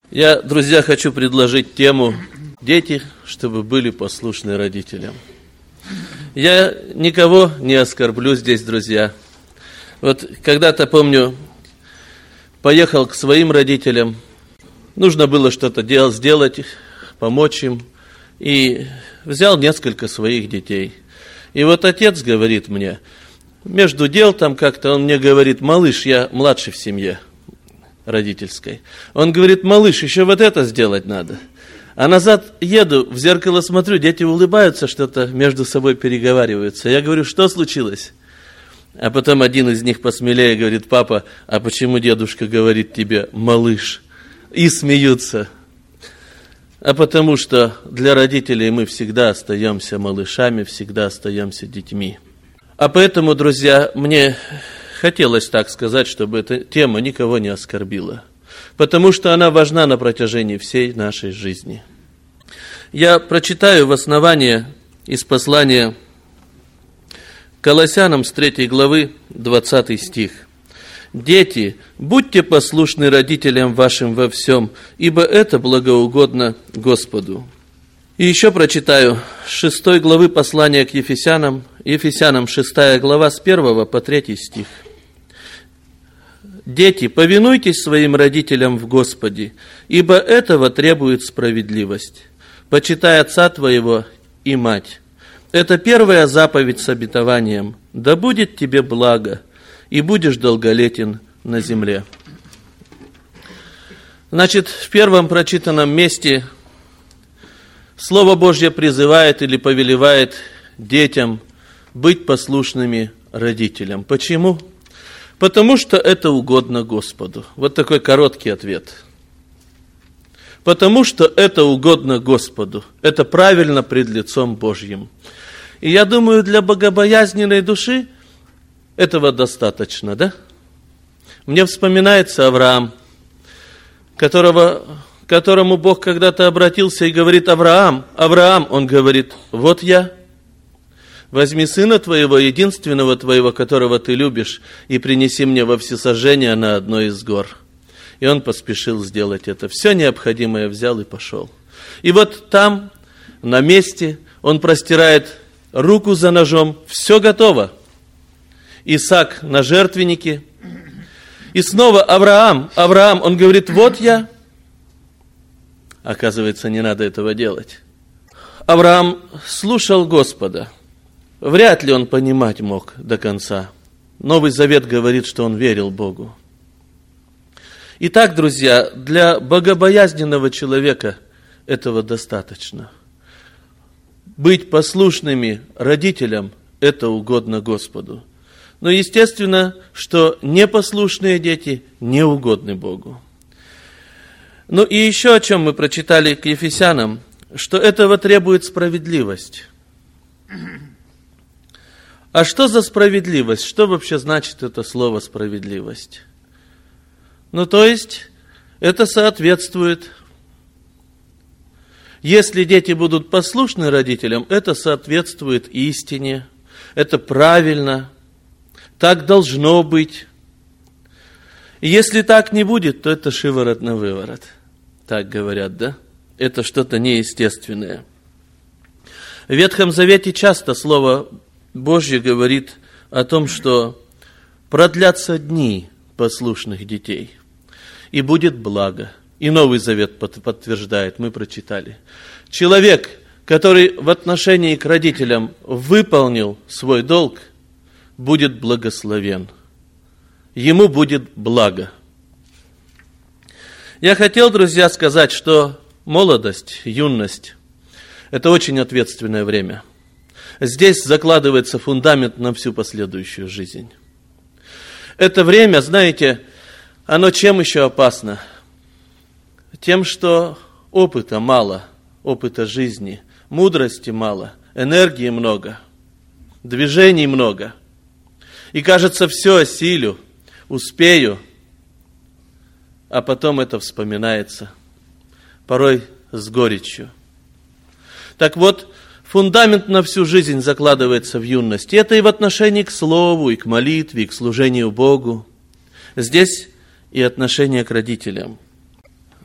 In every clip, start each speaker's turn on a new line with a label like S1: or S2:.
S1: Я, друзья, хочу предложить тему «Дети, чтобы были послушны родителям». Я никого не оскорблю здесь, друзья. Вот когда-то, помню, поехал к своим родителям, нужно было что-то сделать, помочь им, и взял несколько своих детей. И вот отец говорит мне, между дел там как-то, он мне говорит: малыш, я младший в семье родительской. Он говорит: малыш, еще вот это сделать надо. А назад еду, в зеркало смотрю, дети улыбаются, что-то между собой переговариваются. Я говорю: что случилось? А потом один из них посмелее говорит: папа, а почему дедушка говорит тебе малыш? И смеются. А потому что для родителей мы всегда остаемся малышами, всегда остаемся детьми. А поэтому, друзья, мне хотелось так сказать, чтобы эта тема никого не оскорбила, потому что она важна на протяжении всей нашей жизни. Я прочитаю в основании из послания Колоссянам с 3 главы, 20 стих. «Дети, будьте послушны родителям вашим во всем, ибо это благоугодно Господу». И еще прочитаю с 6 главы послания к Ефесянам, 6 глава с 1 по 3 стих. «Дети, повинуйтесь своим родителям в Господе, ибо этого требует справедливость. Почитай отца твоего и мать. Это первая заповедь с обетованием. Да будет тебе благо, и будешь долголетен на земле». Значит, в первом прочитанном месте Слово Божье призывает или повелевает детям быть послушными родителям. Почему? Потому что это угодно Господу. Вот такой короткий ответ. Потому что это угодно Господу. Это правильно пред лицом Божьим. И я думаю, для богобоязненной души этого достаточно, да? Мне вспоминается Авраам, к которому Бог когда-то обратился и говорит: Авраам, Авраам, он говорит: вот я. Возьми сына твоего, единственного твоего, которого ты любишь, и принеси мне во всесожжение на одной из гор. И он поспешил сделать это. Все необходимое взял и пошел. И вот там, на месте, он простирает руку за ножом. Все готово. Исаак на жертвеннике. И снова Авраам, Авраам, он говорит: вот я. Оказывается, не надо этого делать. Авраам слушал Господа. Вряд ли он понимать мог до конца. Новый Завет говорит, что он верил Богу. Итак, друзья, для богобоязненного человека этого достаточно. Быть послушными родителям – это угодно Господу. Но естественно, что непослушные дети не угодны Богу. Ну и еще о чем мы прочитали к Ефесянам, что этого требует справедливость. А что за справедливость? Что вообще значит это слово «справедливость»? Ну, то есть, это соответствует. Если дети будут послушны родителям, это соответствует истине, это правильно, так должно быть. И если так не будет, то это шиворот на выворот. Так говорят, да? Это что-то неестественное. В Ветхом Завете часто Слово Божье говорит о том, что продлятся дни послушных детей, и будет благо. И Новый Завет подтверждает, мы прочитали. Человек, который в отношении к родителям выполнил свой долг, будет благословен. Ему будет благо. Я хотел, друзья, сказать, что молодость, юность – это очень ответственное время. Здесь закладывается фундамент на всю последующую жизнь. Это время, знаете, оно чем еще опасно? Тем, что опыта мало, опыта жизни, мудрости мало, энергии много, движений много. И кажется, все осилю, успею, а потом это вспоминается, порой с горечью. Так вот, фундамент на всю жизнь закладывается в юности. Это и в отношении к слову, и к молитве, и к служению Богу. Здесь и отношение к родителям.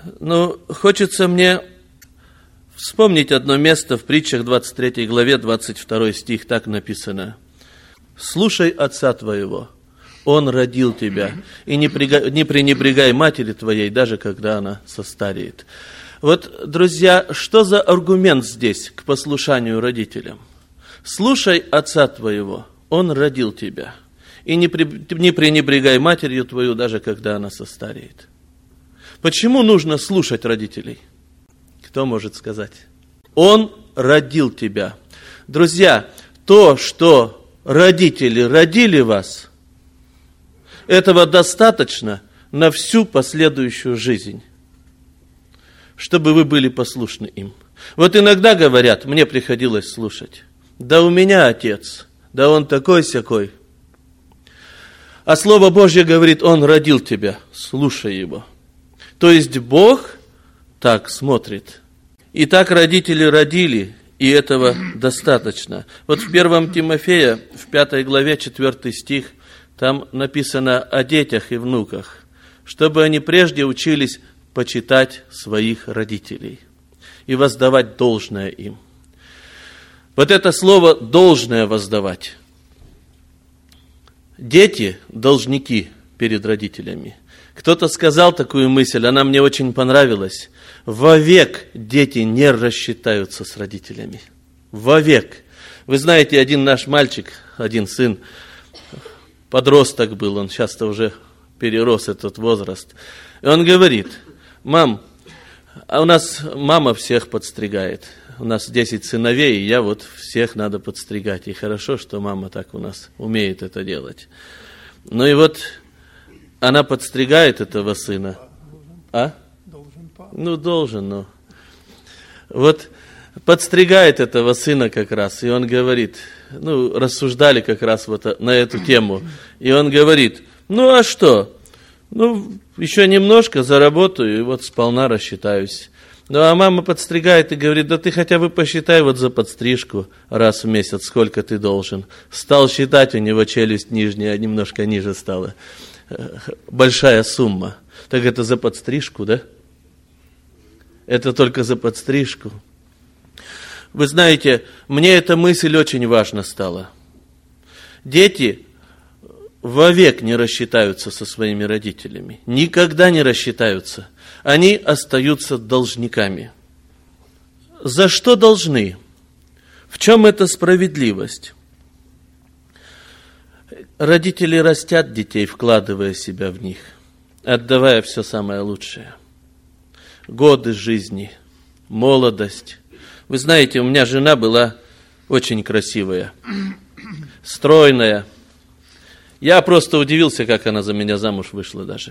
S1: Но хочется мне вспомнить одно место в притчах 23 главе, 22 стих, так написано. «Слушай отца твоего, он родил тебя, и не пренебрегай матери твоей, даже когда она состареет». Вот, друзья, что за аргумент здесь к послушанию родителям? «Слушай отца твоего, он родил тебя, и не пренебрегай матерью твою, даже когда она состареет». Почему нужно слушать родителей? Кто может сказать? Он родил тебя. Друзья, то, что родители родили вас, этого достаточно на всю последующую жизнь, чтобы вы были послушны им. Вот иногда говорят, мне приходилось слушать, да у меня отец, да он такой-сякой. А Слово Божье говорит, он родил тебя, слушай его. То есть Бог так смотрит. И так родители родили, и этого достаточно. Вот в 1 Тимофея, в 5 главе, 4 стих, там написано о детях и внуках, чтобы они прежде учились почитать своих родителей и воздавать должное им. Вот это слово «должное воздавать». Дети – должники перед родителями. Кто-то сказал такую мысль, она мне очень понравилась. Вовек дети не рассчитаются с родителями. Вовек. Вы знаете, один наш мальчик, один сын, подросток был, он сейчас-то уже перерос этот возраст. И он говорит, мам, а у нас мама всех подстригает. У нас 10 сыновей, и я вот всех надо подстригать. И хорошо, что мама так у нас умеет это делать. Ну и вот она подстригает этого сына. А? Должен, но. Вот подстригает этого сына как раз, и он говорит, рассуждали как раз вот на эту тему. И он говорит, а что? Еще немножко заработаю, и вот сполна рассчитаюсь. А мама подстригает и говорит, да ты хотя бы посчитай вот за подстрижку раз в месяц, сколько ты должен. Стал считать, у него челюсть нижняя немножко ниже стала. Большая сумма. Так это за подстрижку, да? Это только за подстрижку. Вы знаете, мне эта мысль очень важна стала. Дети вовек не рассчитаются со своими родителями. Никогда не рассчитаются. Они остаются должниками. За что должны? В чем эта справедливость? Родители растят детей, вкладывая себя в них, отдавая все самое лучшее. Годы жизни, молодость. Вы знаете, у меня жена была очень красивая, стройная. Я просто удивился, как она за меня замуж вышла даже.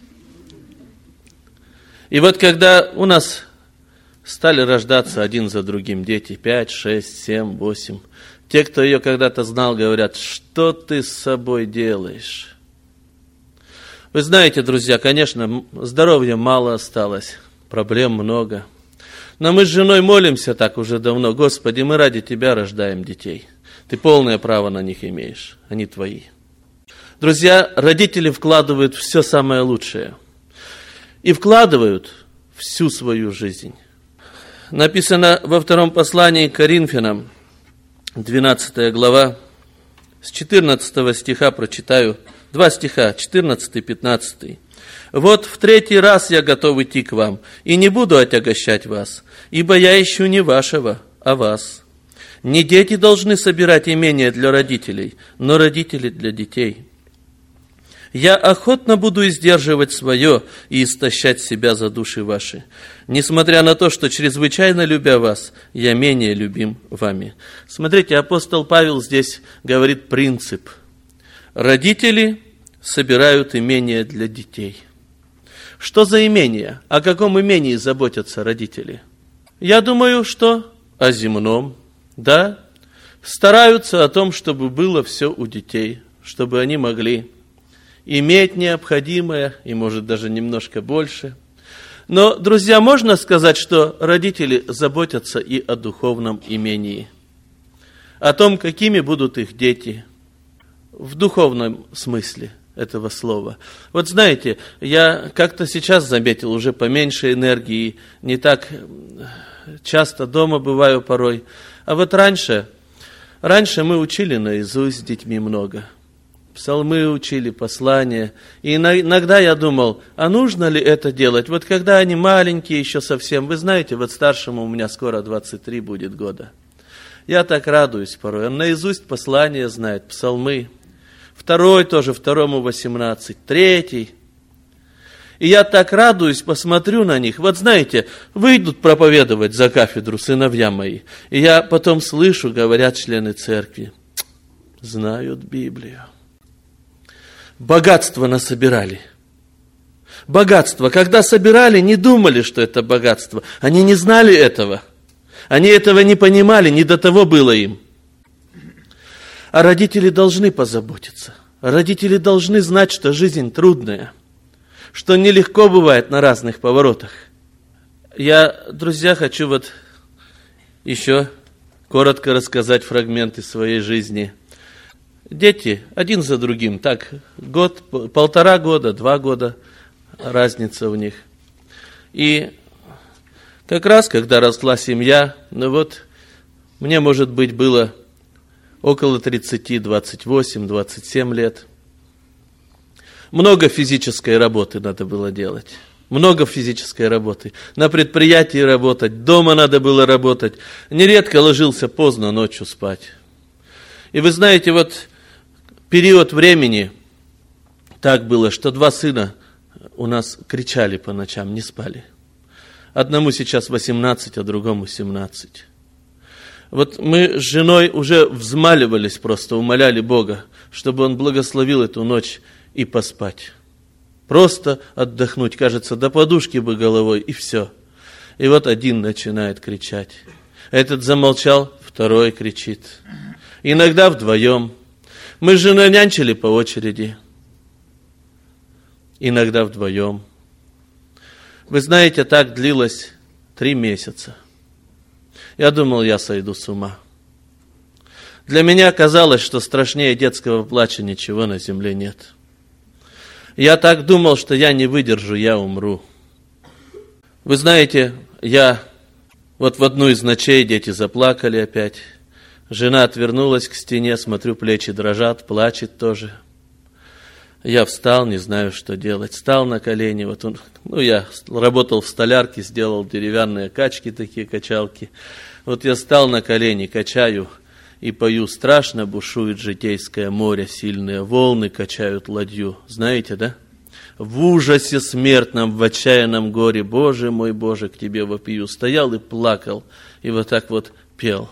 S1: И вот когда у нас стали рождаться один за другим дети, 5, 6, 7, 8, те, кто ее когда-то знал, говорят, что ты с собой делаешь? Вы знаете, друзья, конечно, здоровья мало осталось, проблем много. Но мы с женой молимся так уже давно, Господи, мы ради Тебя рождаем детей. Ты полное право на них имеешь, они Твои. Друзья, родители вкладывают все самое лучшее. И вкладывают всю свою жизнь. Написано во втором послании к Коринфянам, 12 глава, с 14 стиха прочитаю, 2 стиха, 14 и 15. «Вот в 3-й раз я готов идти к вам, и не буду отягощать вас, ибо я ищу не вашего, а вас. Не дети должны собирать имения для родителей, но родители для детей. Я охотно буду издерживать свое и истощать себя за души ваши, несмотря на то, что, чрезвычайно любя вас, я менее любим вами». Смотрите, апостол Павел здесь говорит принцип. Родители собирают имения для детей. Что за имение? О каком имении заботятся родители? Я думаю, что о земном, да. Стараются о том, чтобы было все у детей, чтобы они могли иметь необходимое, и может даже немножко больше. Но, друзья, можно сказать, что родители заботятся и о духовном имении, о том, какими будут их дети в духовном смысле, этого слова. Вот знаете, я как-то сейчас заметил уже поменьше энергии, не так часто дома бываю порой. А вот раньше мы учили наизусть с детьми много. Псалмы учили, послания. И иногда я думал, а нужно ли это делать? Вот когда они маленькие еще совсем, вы знаете, вот старшему у меня скоро 23 будет года. Я так радуюсь порой. Он наизусть послания знает, псалмы. Второй тоже, второму 18, третий. И я так радуюсь, посмотрю на них. Вот знаете, выйдут проповедовать за кафедру сыновья мои. И я потом слышу, говорят члены церкви, знают Библию. Богатство насобирали. Богатство. Когда собирали, не думали, что это богатство. Они не знали этого. Они этого не понимали, не до того было им. А родители должны позаботиться. Родители должны знать, что жизнь трудная. Что нелегко бывает на разных поворотах. Я, друзья, хочу вот еще коротко рассказать фрагменты своей жизни. Дети один за другим, так, год, 1,5 года, 2 года, разница у них. И как раз, когда росла семья, ну вот, мне, может быть, было около 30, 28, 27 лет. Много физической работы надо было делать. Много физической работы. На предприятии работать, дома надо было работать. Нередко ложился поздно ночью спать. И вы знаете, вот период времени так было, что 2 сына у нас кричали по ночам, не спали. Одному сейчас 18, а другому 17. Вот мы с женой уже взмаливались просто, умоляли Бога, чтобы Он благословил эту ночь и поспать. Просто отдохнуть, кажется, до подушки бы головой, и все. И вот один начинает кричать. Этот замолчал, второй кричит. Иногда вдвоем. Мы с женой нянчили по очереди. Иногда вдвоем. Вы знаете, так длилось 3 месяца. Я думал, я сойду с ума. Для меня казалось, что страшнее детского плача ничего на земле нет. Я так думал, что я не выдержу, я умру. Вы знаете, вот в одну из ночей дети заплакали опять. Жена отвернулась к стене, смотрю, плечи дрожат, плачет тоже. Я встал, не знаю, что делать. Встал на колени. Я работал в столярке, сделал деревянные качки, такие качалки. Вот я встал на колени, качаю и пою. Страшно бушует житейское море, сильные волны качают ладью. Знаете, да? В ужасе смертном, в отчаянном горе, Боже мой, Боже, к Тебе вопию. Стоял и плакал, и вот так вот пел.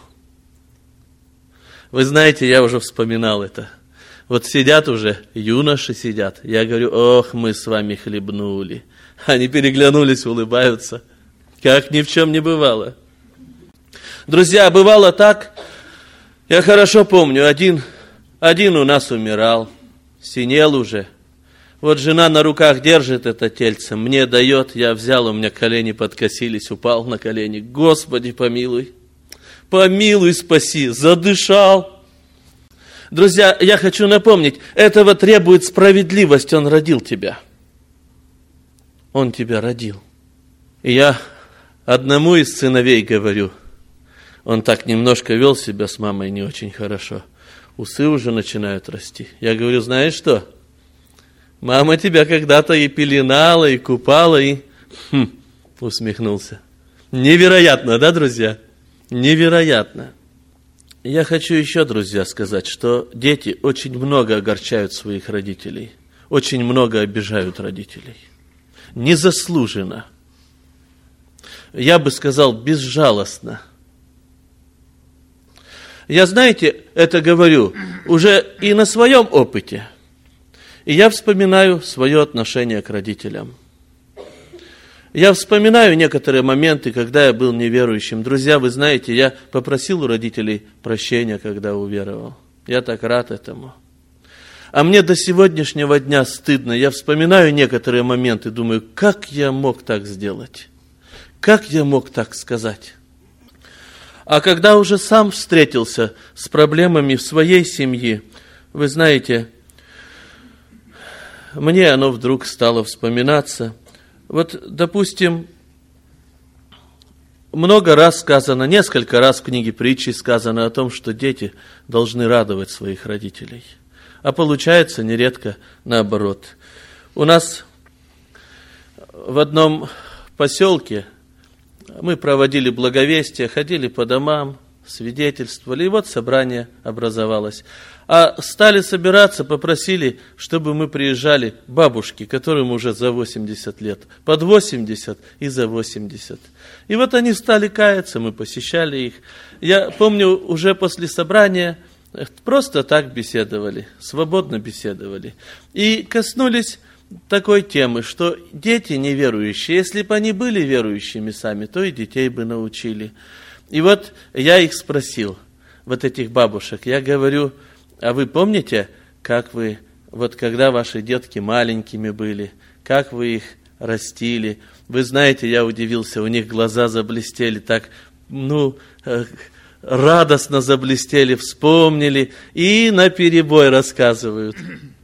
S1: Вы знаете, я уже вспоминал это. Вот сидят уже, юноши сидят. Я говорю, ох, мы с вами хлебнули. Они переглянулись, улыбаются. Как ни в чем не бывало. Друзья, бывало так, я хорошо помню, один у нас умирал, синел уже. Вот жена на руках держит это тельце, мне дает, я взял, у меня колени подкосились, упал на колени. Господи, помилуй, помилуй, спаси, задышал. Друзья, я хочу напомнить, этого требует справедливость, Он родил тебя. Он тебя родил. И я одному из сыновей говорю, он так немножко вел себя с мамой не очень хорошо. Усы уже начинают расти. Я говорю, знаешь что? Мама тебя когда-то и пеленала, и купала, и... усмехнулся. Невероятно, да, друзья? Невероятно. Я хочу еще, друзья, сказать, что дети очень много огорчают своих родителей. Очень много обижают родителей. Незаслуженно. Я бы сказал, безжалостно. Я, знаете, это говорю уже и на своем опыте. И я вспоминаю свое отношение к родителям. Я вспоминаю некоторые моменты, когда я был неверующим. Друзья, вы знаете, я попросил у родителей прощения, когда уверовал. Я так рад этому. А мне до сегодняшнего дня стыдно. Я вспоминаю некоторые моменты, думаю, как я мог так сделать? Как я мог так сказать? А когда уже сам встретился с проблемами в своей семье, вы знаете, мне оно вдруг стало вспоминаться. Вот, допустим, много раз сказано, несколько раз в книге притчи сказано о том, что дети должны радовать своих родителей. А получается нередко наоборот. У нас в одном поселке мы проводили благовестие, ходили по домам, свидетельствовали, и вот собрание образовалось. А стали собираться, попросили, чтобы мы приезжали бабушки, которым уже за 80 лет, под 80 и за 80. И вот они стали каяться, мы посещали их. Я помню, уже после собрания просто так беседовали, свободно беседовали. И коснулись такой темы, что дети неверующие, если бы они были верующими сами, то и детей бы научили. И вот я их спросил, вот этих бабушек, я говорю: а вы помните, как вы, вот когда ваши детки маленькими были, как вы их растили? Вы знаете, я удивился, у них глаза заблестели так, радостно заблестели, вспомнили и наперебой рассказывают.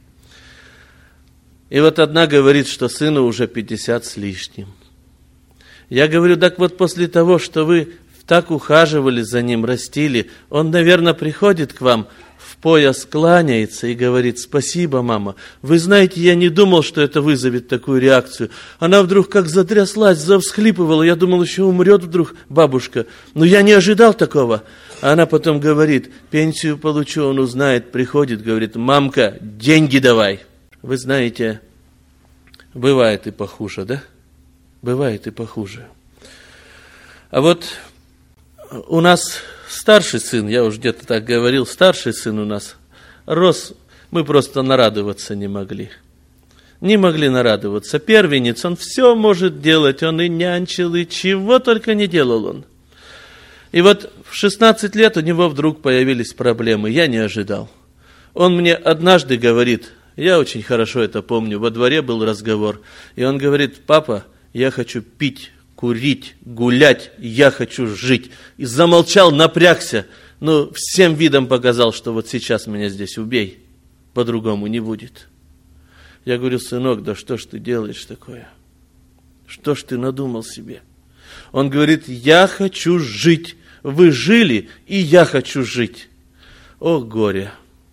S1: И вот одна говорит, что сыну уже 50 с лишним. Я говорю: так вот после того, что вы так ухаживали за ним, растили, он, наверное, приходит к вам, в пояс кланяется и говорит: спасибо, мама. Вы знаете, я не думал, что это вызовет такую реакцию. Она вдруг как затряслась, завсхлипывала. Я думал, еще умрет вдруг бабушка. Но я не ожидал такого. А она потом говорит: пенсию получу, он узнает, приходит, говорит: мамка, деньги давай. Вы знаете, бывает и похуже, да? Бывает и похуже. А вот у нас старший сын, я уже где-то так говорил, старший сын у нас рос, мы просто нарадоваться не могли. Не могли нарадоваться. Первенец, он все может делать, он и нянчил, и чего только не делал он. И вот в 16 лет у него вдруг появились проблемы, я не ожидал. Он мне однажды говорит, я очень хорошо это помню, во дворе был разговор, и он говорит: папа, я хочу пить, курить, гулять, я хочу жить. И замолчал, напрягся, но всем видом показал, что вот сейчас меня здесь убей, по-другому не будет. Я говорю: сынок, да что ж ты делаешь такое? Что ж ты надумал себе? Он говорит: я хочу жить. Вы жили, и я хочу жить. О, горе!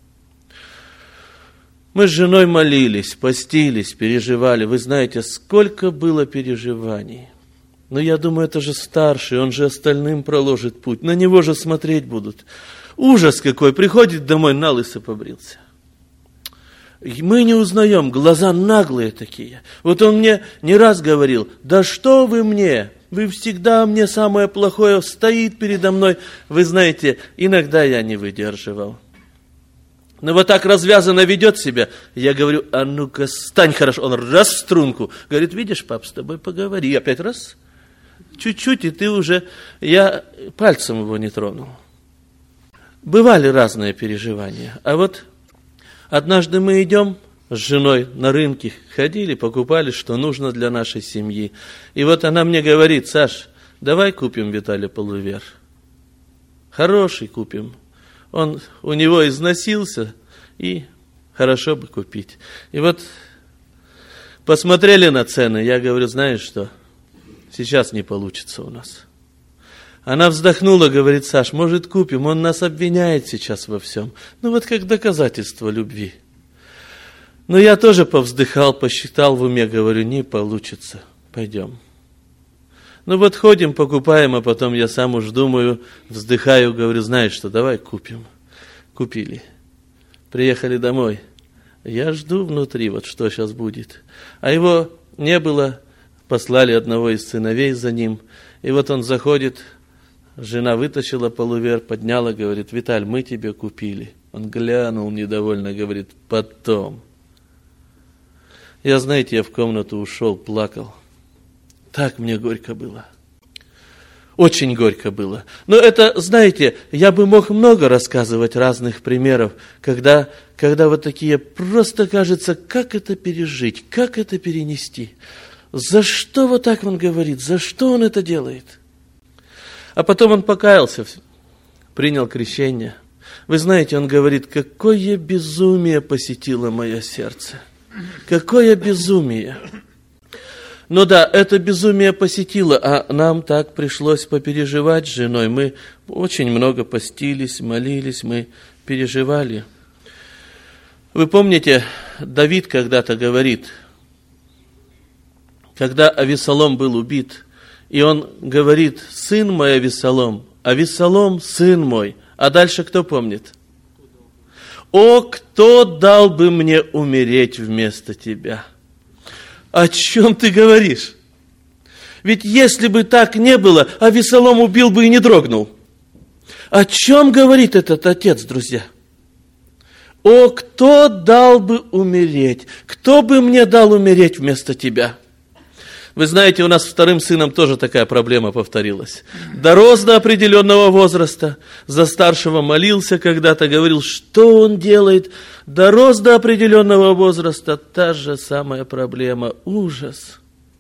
S1: Мы с женой молились, постились, переживали. Вы знаете, сколько было переживаний. Но я думаю, это же старший, он же остальным проложит путь. На него же смотреть будут. Ужас какой, приходит домой, налысо побрился. Мы не узнаем, глаза наглые такие. Вот он мне не раз говорил: да что вы мне, вы всегда мне самое плохое, стоит передо мной. Вы знаете, иногда я не выдерживал. Но вот так развязанно ведет себя. Я говорю: а ну-ка, стань хорошо. Он раз в струнку. Говорит: видишь, пап, с тобой поговори. И опять раз. Чуть-чуть, и ты уже... Я пальцем его не тронул. Бывали разные переживания. А вот однажды мы идем с женой на рынке, ходили, покупали, что нужно для нашей семьи. И вот она мне говорит: Саш, давай купим Виталия полувер. Хороший купим. Он у него износился, и хорошо бы купить. И вот посмотрели на цены, я говорю: знаешь что, сейчас не получится у нас. Она вздохнула, говорит: Саш, может купим, он нас обвиняет сейчас во всем. Ну вот как доказательство любви. Но я тоже повздыхал, посчитал в уме, говорю: не получится, пойдем. Ну вот ходим, покупаем, а потом я сам уж думаю, вздыхаю, говорю: знаешь что, давай купим. Купили. Приехали домой. Я жду внутри, вот что сейчас будет. А его не было, послали одного из сыновей за ним. И вот он заходит, жена вытащила полувер, подняла, говорит: Виталь, мы тебе купили. Он глянул недовольно, говорит: потом. Я, знаете, я в комнату ушел, плакал. Так мне горько было. Очень горько было. Но это, знаете, я бы мог много рассказывать разных примеров, когда вот такие, просто кажется, как это пережить, как это перенести. За что вот так он говорит, за что он это делает? А потом он покаялся, принял крещение. Вы знаете, он говорит: какое безумие посетило мое сердце. Какое безумие! Ну да, это безумие посетило, а нам так пришлось попереживать с женой. Мы очень много постились, молились, мы переживали. Вы помните, Давид когда-то говорит, когда Авессалом был убит, и он говорит: сын мой Авессалом, Авессалом, сын мой. А дальше кто помнит? О, кто дал бы мне умереть вместо тебя? О чем ты говоришь? Ведь если бы так не было, Авессалом убил бы и не дрогнул. О чем говорит этот отец, друзья? О, кто дал бы умереть? Кто бы мне дал умереть вместо тебя? Вы знаете, у нас с вторым сыном тоже такая проблема повторилась. Дорос до определенного возраста, за старшего молился когда-то, говорил, что он делает. Дорос до определенного возраста, та же самая проблема, ужас.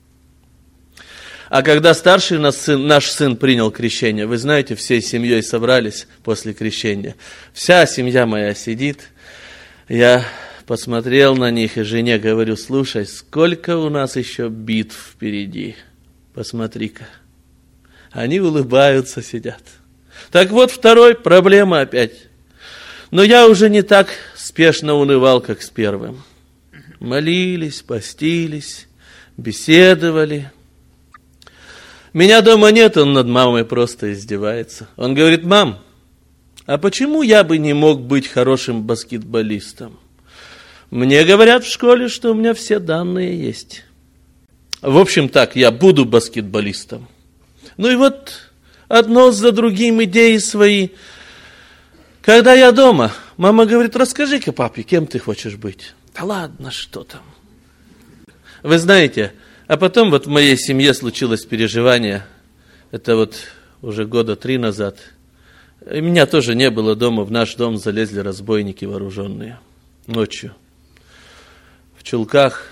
S1: А когда старший наш сын принял крещение, вы знаете, всей семьей собрались после крещения. Вся семья моя сидит, я посмотрел на них и жене говорю: слушай, сколько у нас еще битв впереди, посмотри-ка. Они улыбаются, сидят. Так вот, второй, проблема опять. Но я уже не так спешно унывал, как с первым. Молились, постились, беседовали. Меня дома нет, он над мамой просто издевается. Он говорит: мам, а почему я бы не мог быть хорошим баскетболистом? Мне говорят в школе, что у меня все данные есть. В общем так, я буду баскетболистом. Ну и вот одно за другим идеи свои. Когда я дома, мама говорит: расскажи-ка папе, кем ты хочешь быть? Да ладно, что там. Вы знаете, а потом вот в моей семье случилось переживание. Это вот уже 3 года назад. И меня тоже не было дома, в наш дом залезли разбойники вооруженные ночью. В чулках,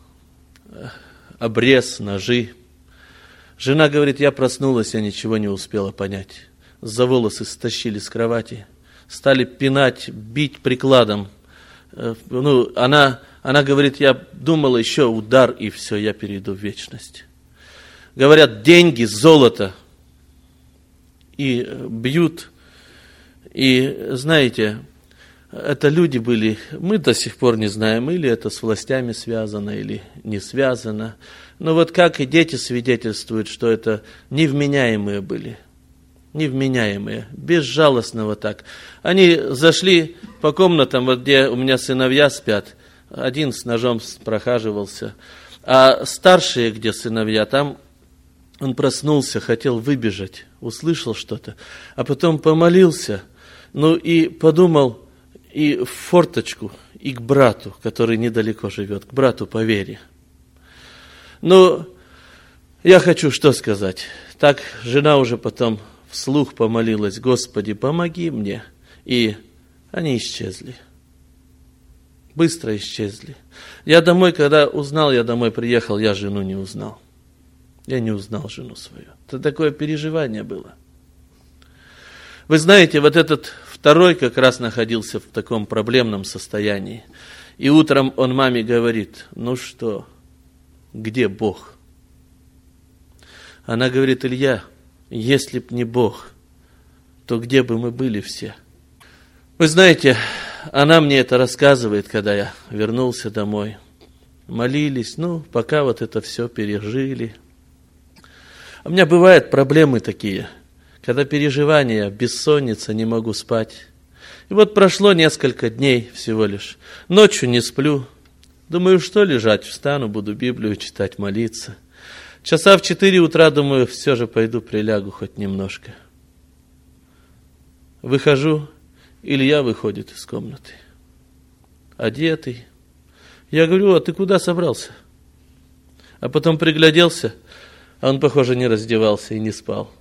S1: обрез, ножи. Жена говорит: я проснулась, я ничего не успела понять. За волосы стащили с кровати, стали пинать, бить прикладом. Ну, она говорит: я думала, еще удар, и все, я перейду в вечность. Говорят, деньги, золото. И бьют. И знаете, это люди были, мы до сих пор не знаем, или это с властями связано, или не связано. Но вот как и дети свидетельствуют, что это невменяемые были. Невменяемые, безжалостно вот так. Они зашли по комнатам, вот где у меня сыновья спят. Один с ножом прохаживался. А старшие, где сыновья, там он проснулся, хотел выбежать, услышал что-то. А потом помолился, ну и подумал, и в форточку, и к брату, который недалеко живет, к брату по вере. Ну, я хочу что сказать. Так жена уже потом вслух помолилась: Господи, помоги мне. И они исчезли. Быстро исчезли. Я домой, когда узнал, я домой приехал, я жену не узнал. Я не узнал жену свою. Это такое переживание было. Вы знаете, вот этот второй как раз находился в таком проблемном состоянии. И утром он маме говорит: ну что, где Бог? Она говорит: Илья, если б не Бог, то где бы мы были все? Вы знаете, она мне это рассказывает, когда я вернулся домой. Молились, ну, пока вот это все пережили. У меня бывают проблемы такие, когда переживания, бессонница, не могу спать. И вот прошло несколько дней всего лишь. Ночью не сплю. Думаю, что лежать, встану, буду Библию читать, молиться. Часа в 4 утра, думаю, все же пойду прилягу хоть немножко. Выхожу, Илья выходит из комнаты, одетый. Я говорю: а ты куда собрался? А потом пригляделся, а он, похоже, не раздевался и не спал.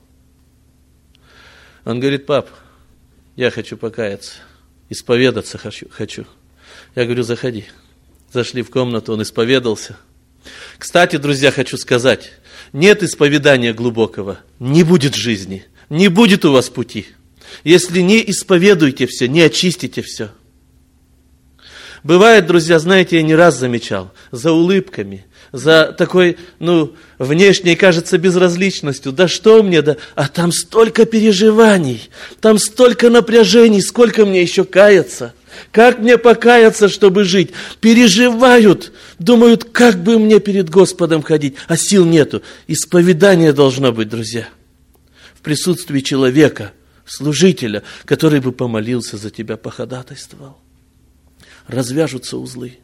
S1: Он говорит: пап, я хочу покаяться, исповедаться хочу. Я говорю: заходи. Зашли в комнату, он исповедался. Кстати, друзья, хочу сказать, нет исповедания глубокого, не будет жизни, не будет у вас пути. Если не исповедуете все, не очистите все. Бывает, друзья, знаете, я не раз замечал, за улыбками, за такой, внешней, кажется, безразличностью. Да что мне, да? А там столько переживаний, там столько напряжений, сколько мне еще каяться. Как мне покаяться, чтобы жить? Переживают, думают, как бы мне перед Господом ходить, а сил нету. Исповедание должно быть, друзья, в присутствии человека, служителя, который бы помолился за тебя, походатайствовал. Развяжутся узлы.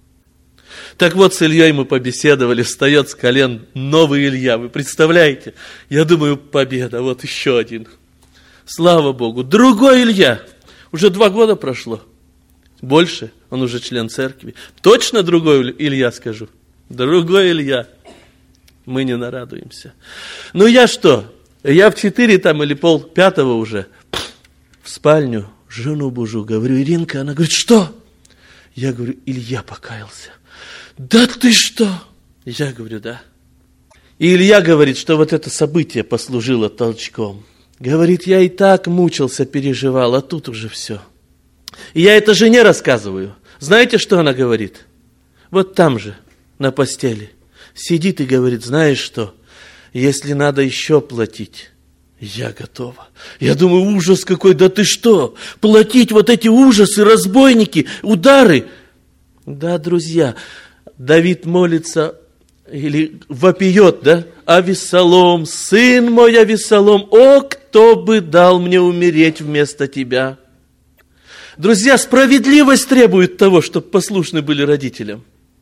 S1: Так вот, с Ильей мы побеседовали, встает с колен новый Илья. Вы представляете? Я думаю, победа, вот еще один. Слава Богу. Другой Илья. Уже 2 года прошло. Больше. Он уже член церкви. Точно другой Илья, скажу. Другой Илья. Мы не нарадуемся. Я что? Я в 4 там или 4:30 уже в спальню жену бужу. Говорю, Иринка, она говорит, что? Я говорю, Илья покаялся. Да ты что? Я говорю, да. И Илья говорит, что вот это событие послужило толчком. Говорит, я и так мучился, переживал, а тут уже все. И я это жене рассказываю. Знаете, что она говорит? Вот там же, на постели, сидит и говорит, знаешь что? Если надо еще платить, я готова. Я думаю, ужас какой, да ты что? Платить вот эти ужасы, разбойники, удары. Да, друзья, Давид молится или вопиет, да? Авессалом, сын мой Авессалом, о, кто бы дал мне умереть вместо тебя? Друзья, справедливость требует того, чтобы послушны были родителям.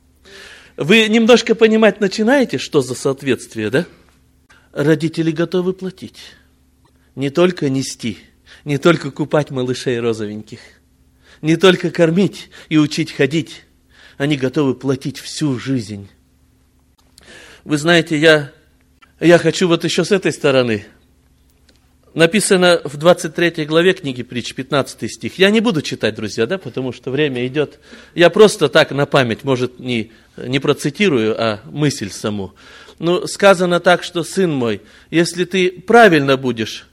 S1: Вы немножко понимать начинаете, что за соответствие, да? Родители готовы платить. Не только нести, не только купать малышей розовеньких, не только кормить и учить ходить. Они готовы платить всю жизнь. Вы знаете, я хочу вот еще с этой стороны. Написано в 23 главе книги Притч, 15 стих. Я не буду читать, друзья, да, потому что время идет. Я просто так на память, может, не процитирую, а мысль саму. Сказано так, что, сын мой, если ты правильно будешь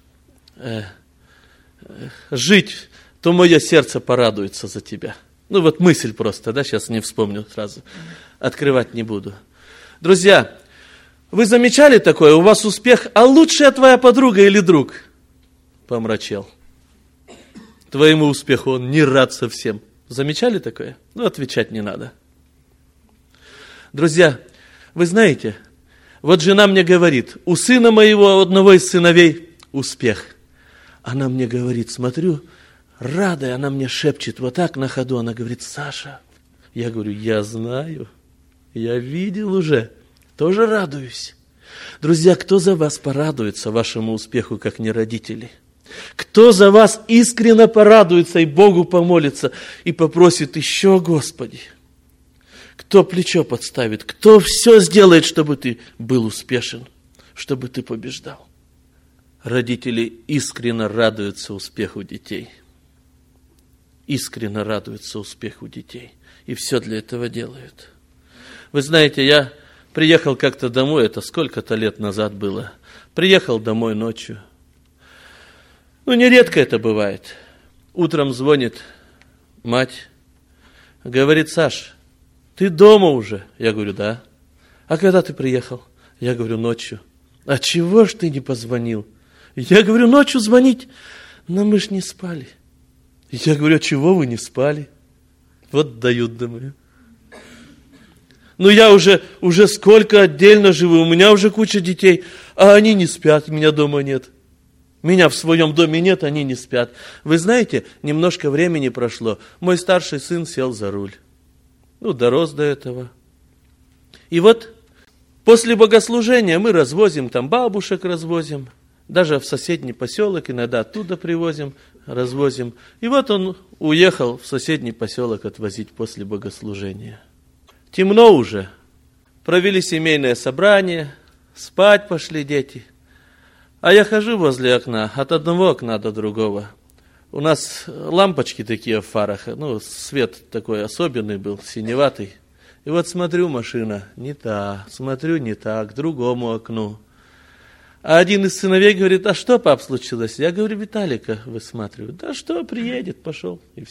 S1: жить, то мое сердце порадуется за тебя. Вот мысль просто, да, сейчас не вспомню сразу, открывать не буду. Друзья, вы замечали такое, у вас успех, а лучшая твоя подруга или друг помрачел? Твоему успеху он не рад совсем. Замечали такое? Отвечать не надо. Друзья, вы знаете, вот жена мне говорит, у сына моего, одного из сыновей, успех. Она мне говорит, смотрю, радая, она мне шепчет вот так на ходу, она говорит, Саша, я говорю, я знаю, я видел уже, тоже радуюсь. Друзья, кто за вас порадуется вашему успеху, как не родители? Кто за вас искренне порадуется и Богу помолится и попросит еще, Господи? Кто плечо подставит? Кто все сделает, чтобы ты был успешен, чтобы ты побеждал? Родители искренне радуются успеху детей. Искренне радуются успеху детей. И все для этого делают. Вы знаете, я приехал как-то домой, это сколько-то лет назад было. Приехал домой ночью. Нередко это бывает. Утром звонит мать, говорит, Саш, ты дома уже? Я говорю, да. А когда ты приехал? Я говорю, ночью. А чего ж ты не позвонил? Я говорю, ночью звонить, но мы ж не спали. Я говорю, а чего вы не спали? Вот дают, думаю. Я уже сколько отдельно живу, у меня уже куча детей, а они не спят, меня дома нет. Меня в своем доме нет, они не спят. Вы знаете, немножко времени прошло, мой старший сын сел за руль. Дорос до этого. И вот после богослужения мы развозим, там бабушек развозим, даже в соседний поселок, иногда оттуда привозим, развозим. И вот он уехал в соседний поселок отвозить после богослужения. Темно уже, провели семейное собрание, спать пошли дети. А я хожу возле окна, от одного окна до другого. У нас лампочки такие в фарах, свет такой особенный был, синеватый. И вот смотрю, машина не та, смотрю не та, к другому окну. А один из сыновей говорит, а что, пап, случилось? Я говорю, Виталика высматриваю. Да что, приедет, пошел, и все.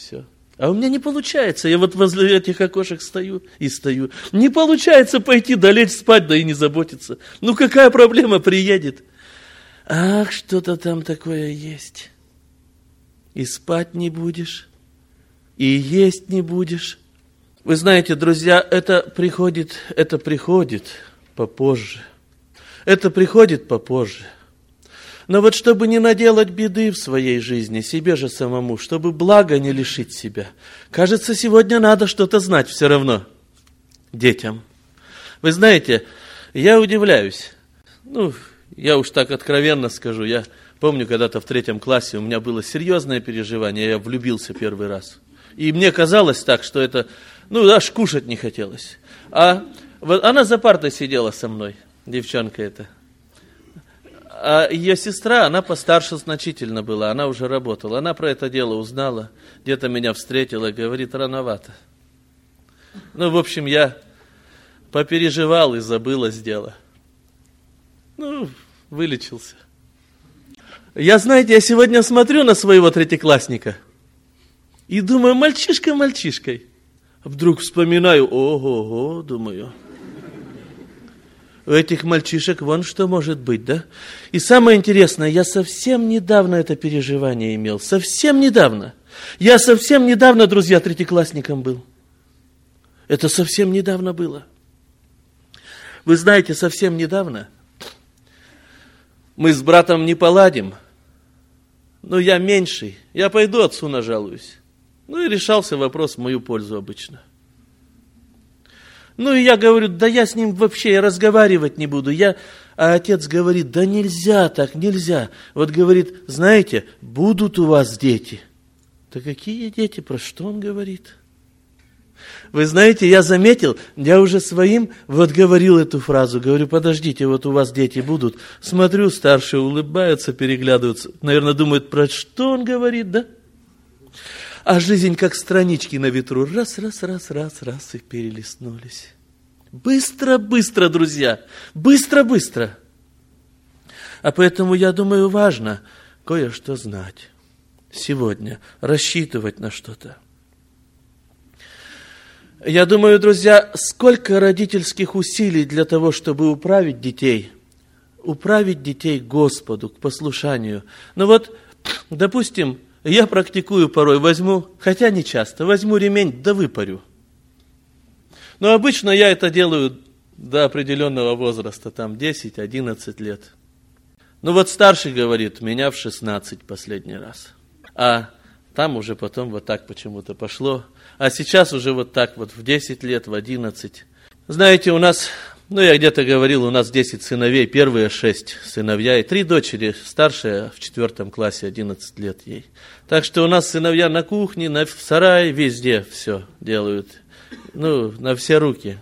S1: А у меня не получается. Я вот возле этих окошек стою и стою. Не получается пойти, да лечь спать, да и не заботиться. Ну, какая проблема приедет? Ах, что-то там такое есть. И спать не будешь, и есть не будешь. Вы знаете, друзья, это приходит попозже. Это приходит попозже. Но вот чтобы не наделать беды в своей жизни, себе же самому, чтобы блага не лишить себя, кажется, сегодня надо что-то знать все равно детям. Вы знаете, я удивляюсь. Я уж так откровенно скажу. Я помню, когда-то в 3 классе у меня было серьезное переживание. Я влюбился первый раз. И мне казалось так, что это, аж кушать не хотелось. А вот она за партой сидела со мной, девчонка эта. А ее сестра, она постарше значительно была, она уже работала. Она про это дело узнала, где-то меня встретила, говорит, рановато. В общем, я попереживал и забылось дело. Вылечился. Я сегодня смотрю на своего третьеклассника и думаю, мальчишка мальчишкой. Вдруг вспоминаю, ого-го, думаю. У этих мальчишек вон что может быть, да? И самое интересное, я совсем недавно это переживание имел. Совсем недавно. Я совсем недавно, друзья, третьеклассником был. Это совсем недавно было. Вы знаете, совсем недавно мы с братом не поладим. Я меньший. Я пойду отцу нажалуюсь. И решался вопрос в мою пользу обычно. И я говорю, да я с ним вообще разговаривать не буду. А отец говорит, да нельзя так, нельзя. Вот говорит, знаете, будут у вас дети. Да какие дети, про что он говорит? Вы знаете, я заметил, я уже своим говорил эту фразу. Говорю, подождите, вот у вас дети будут. Смотрю, старшие улыбаются, переглядываются. Наверное, думают, про что он говорит, да? А жизнь как странички на ветру. Раз, и перелистнулись. Быстро, друзья. Быстро. А поэтому, я думаю, важно кое-что знать. Сегодня рассчитывать на что-то. Я думаю, друзья, сколько родительских усилий для того, чтобы управить детей Господу, к послушанию. Допустим, я практикую порой, хотя не часто, возьму ремень, да выпарю. Но обычно я это делаю до определенного возраста, 10-11 лет. Старший говорит, меня в 16 последний раз. А там уже потом вот так почему-то пошло. А сейчас уже вот так в 10 лет, в 11. Знаете, у нас, я где-то говорил, у нас 10 сыновей, первые 6 сыновья и 3 дочери, старшая в 4 классе, 11 лет ей. Так что у нас сыновья на кухне, в сарае, везде все делают. На все руки.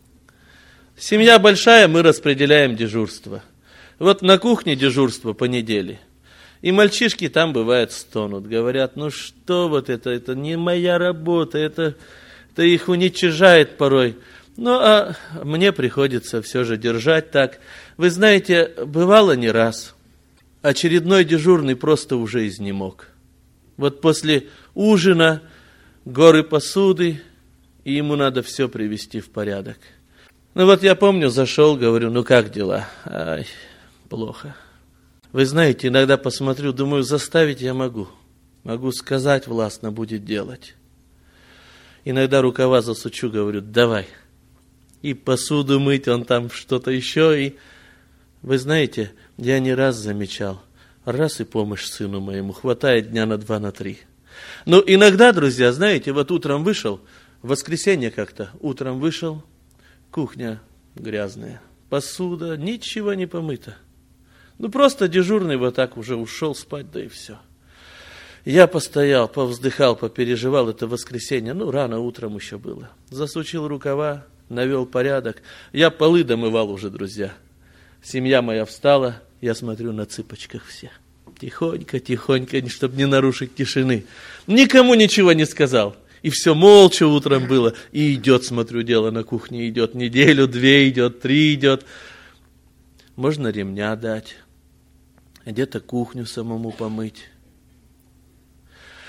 S1: Семья большая, мы распределяем дежурство. На кухне дежурство по неделе. И мальчишки там, бывает, стонут. Говорят, что это не моя работа, это их уничижает порой. А мне приходится все же держать так. Вы знаете, бывало не раз. Очередной дежурный просто уже изнемог. После ужина горы посуды, и ему надо все привести в порядок. Я помню, зашел, говорю, как дела? Ай, плохо. Вы знаете, иногда посмотрю, думаю, заставить я могу. Могу сказать, властно будет делать. Иногда рукава засучу, говорю, давай. И посуду мыть, он там что-то еще. И вы знаете, я не раз замечал, раз и помощь сыну моему, хватает дня на 2, на 3. Иногда, друзья, знаете, утром вышел, в воскресенье как-то, утром вышел, кухня грязная, посуда, ничего не помыто. Просто дежурный так уже ушел спать, да и все. Я постоял, повздыхал, попереживал, это воскресенье, рано утром еще было. Засучил рукава, навел порядок. Я полы домывал уже, друзья. Семья моя встала, я смотрю на цыпочках все. Тихонько, чтобы не нарушить тишины. Никому ничего не сказал. И все молча утром было. И идет, смотрю, дело на кухне идет. Неделю, 2 идет, 3 идет. Можно ремня дать. Где-то кухню самому помыть.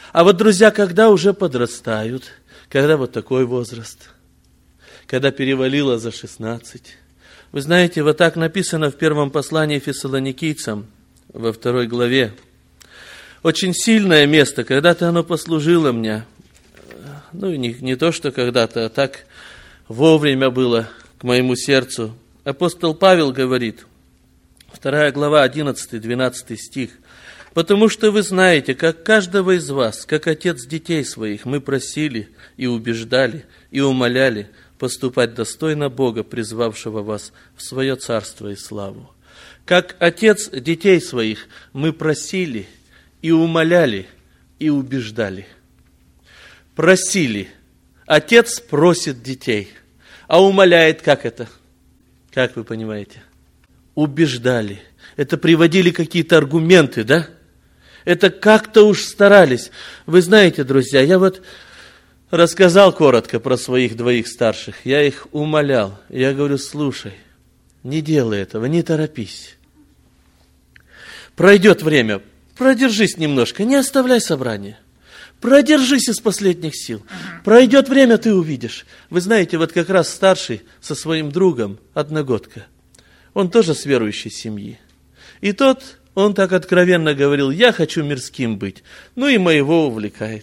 S1: А вот, друзья, когда уже подрастают, когда вот такой возраст, когда перевалило за 16, вы знаете, вот так написано в первом послании Фессалоникийцам, во 2 главе. Очень сильное место, когда-то оно послужило мне. Ну, не то, что когда-то, а так вовремя было к моему сердцу. Апостол Павел говорит, 2 глава, 11-12 стих. «Потому что вы знаете, как каждого из вас, как отец детей своих, мы просили и убеждали, и умоляли поступать достойно Бога, призвавшего вас в свое царство и славу. Как отец детей своих мы просили и умоляли, и убеждали». Просили. Отец просит детей. А умоляет, как это? Как вы понимаете? Убеждали. Это приводили какие-то аргументы, да? Это как-то уж старались. Вы знаете, друзья, я вот рассказал коротко про своих 2 старших. Я их умолял. Я говорю, слушай, не делай этого, не торопись. Пройдет время, продержись немножко, не оставляй собрание. Продержись из последних сил. Пройдет время, ты увидишь. Вы знаете, вот как раз старший со своим другом, одногодка, он тоже с верующей семьи. И он так откровенно говорил, я хочу мирским быть. Ну и моего увлекает.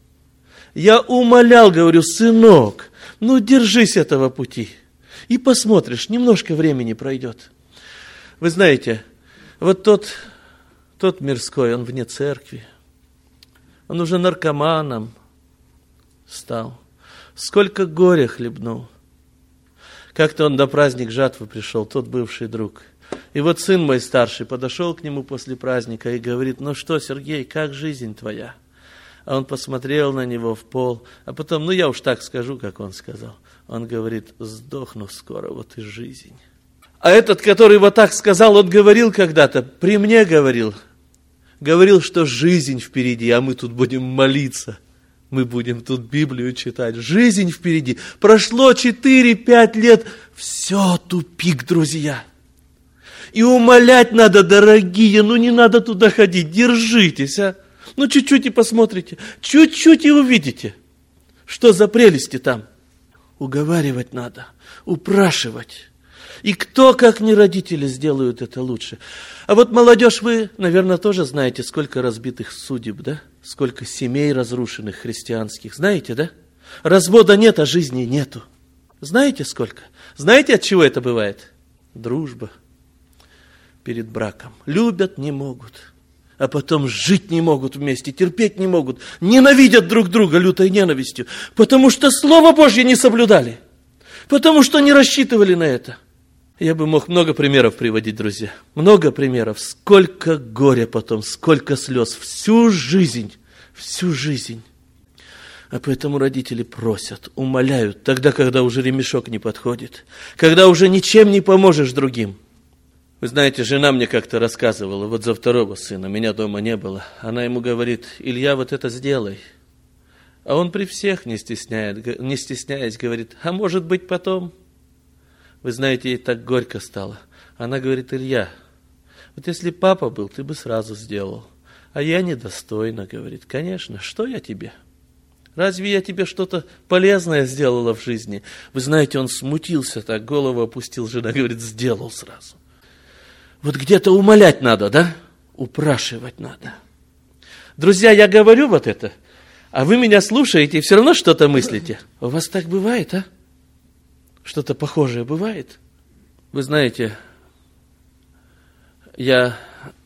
S1: Я умолял, говорю, сынок, ну держись этого пути. И посмотришь, немножко времени пройдет. Вы знаете, вот тот мирской, он вне церкви. Он уже наркоманом стал. Сколько горя хлебнул. Как-то он на праздник жатвы пришел, тот бывший друг. И вот сын мой старший подошел к нему после праздника и говорит, ну что, Сергей, как жизнь твоя? А он посмотрел на него в пол, а потом, я уж так скажу, как он сказал. Он говорит, сдохну скоро, вот и жизнь. А этот, который вот так сказал, он говорил когда-то, при мне говорил, что жизнь впереди, а мы тут будем молиться. Мы будем тут Библию читать. Жизнь впереди. Прошло 4-5 лет. Все, тупик, друзья. И умолять надо, дорогие. Не надо туда ходить. Держитесь, а. Чуть-чуть и посмотрите. Чуть-чуть и увидите. Что за прелести там. Уговаривать надо. Упрашивать. И кто, как не родители, сделают это лучше. А вот молодежь, вы, наверное, тоже знаете, сколько разбитых судеб, да? Сколько семей разрушенных христианских. Знаете, да? Развода нет, а жизни нету. Знаете сколько? Знаете, от чего это бывает? Дружба перед браком. Любят не могут, а потом жить не могут вместе, терпеть не могут. Ненавидят друг друга лютой ненавистью, потому что Слово Божье не соблюдали. Потому что не рассчитывали на это. Я бы мог много примеров приводить, друзья. Много примеров. Сколько горя потом, сколько слез. Всю жизнь. А поэтому родители просят, умоляют, тогда, когда уже ремешок не подходит. Когда уже ничем не поможешь другим. Вы знаете, жена мне как-то рассказывала, вот за 2 сына, меня дома не было. Она ему говорит, Илья, вот это сделай. А он при всех, не стесняясь, говорит, а может быть потом... Вы знаете, ей так горько стало. Она говорит, Илья, вот если папа был, ты бы сразу сделал. А я недостойна, говорит. Конечно, что я тебе? Разве я тебе что-то полезное сделала в жизни? Вы знаете, он смутился так, голову опустил. Жена говорит, сделал сразу. Вот где-то умолять надо, да? Упрашивать надо. Друзья, я говорю вот это, а вы меня слушаете и все равно что-то мыслите. У вас так бывает, а? Что-то похожее бывает? Вы знаете, я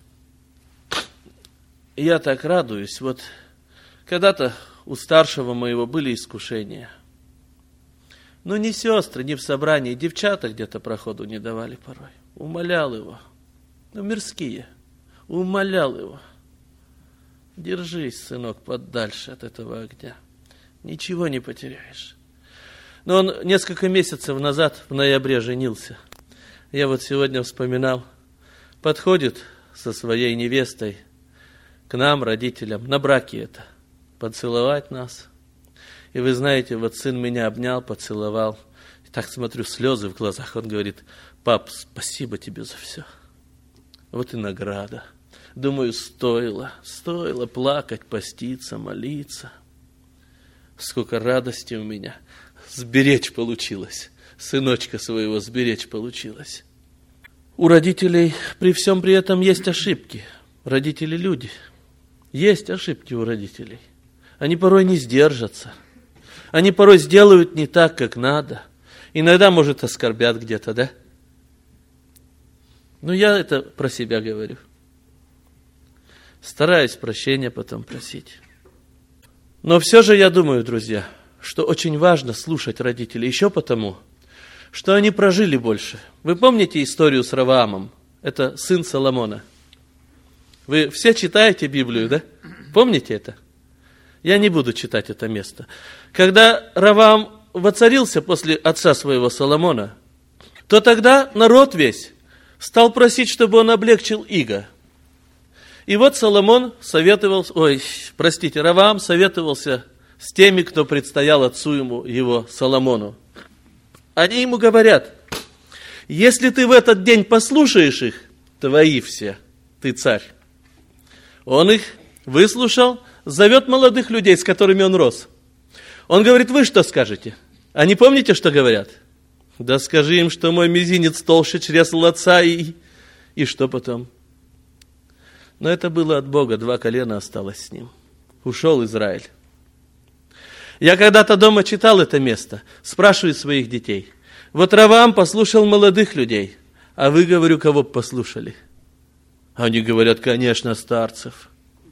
S1: так радуюсь. Вот когда-то у старшего моего были искушения. Но ни сестры, ни в собрании, девчата где-то проходу не давали порой. Умолял его. Мирские. Умолял его. Держись, сынок, подальше от этого огня. Ничего не потеряешь. Но он несколько месяцев назад, в ноябре, женился. Я вот сегодня вспоминал. Подходит со своей невестой к нам, родителям, на браке это, поцеловать нас. И вы знаете, вот сын меня обнял, поцеловал. И так смотрю, слезы в глазах. Он говорит, пап, спасибо тебе за все. Вот и награда. Думаю, стоило плакать, поститься, молиться. Сколько радости у меня. Сберечь получилось. Сыночка своего сберечь получилось. У родителей при всем при этом есть ошибки. Родители люди. Есть ошибки у родителей. Они порой не сдержатся. Они порой сделают не так, как надо. Иногда, может, оскорбят где-то, да? Но я это про себя говорю. Стараюсь прощения потом просить. Но все же я думаю, друзья, что очень важно слушать родителей. Еще потому, что они прожили больше. Вы помните историю с Раваамом? Это сын Соломона. Вы все читаете Библию, да? Помните это? Я не буду читать это место. Когда Раваам воцарился после отца своего Соломона, то тогда народ весь стал просить, чтобы он облегчил иго. И вот Раваам советовался с теми, кто предстоял отцу его Соломону. Они ему говорят: если ты в этот день послушаешь их, твои все, ты царь. Он их выслушал, зовет молодых людей, с которыми он рос. Он говорит: вы что скажете? А не помните, что говорят? Да скажи им, что мой мизинец толще чресл отца, и что потом? Но это было от Бога, 2 колена осталось с ним. Ушел Израиль. Я когда-то дома читал это место, спрашиваю своих детей: вот Раваам послушал молодых людей, а вы, говорю, кого бы послушали? Они говорят: конечно, старцев.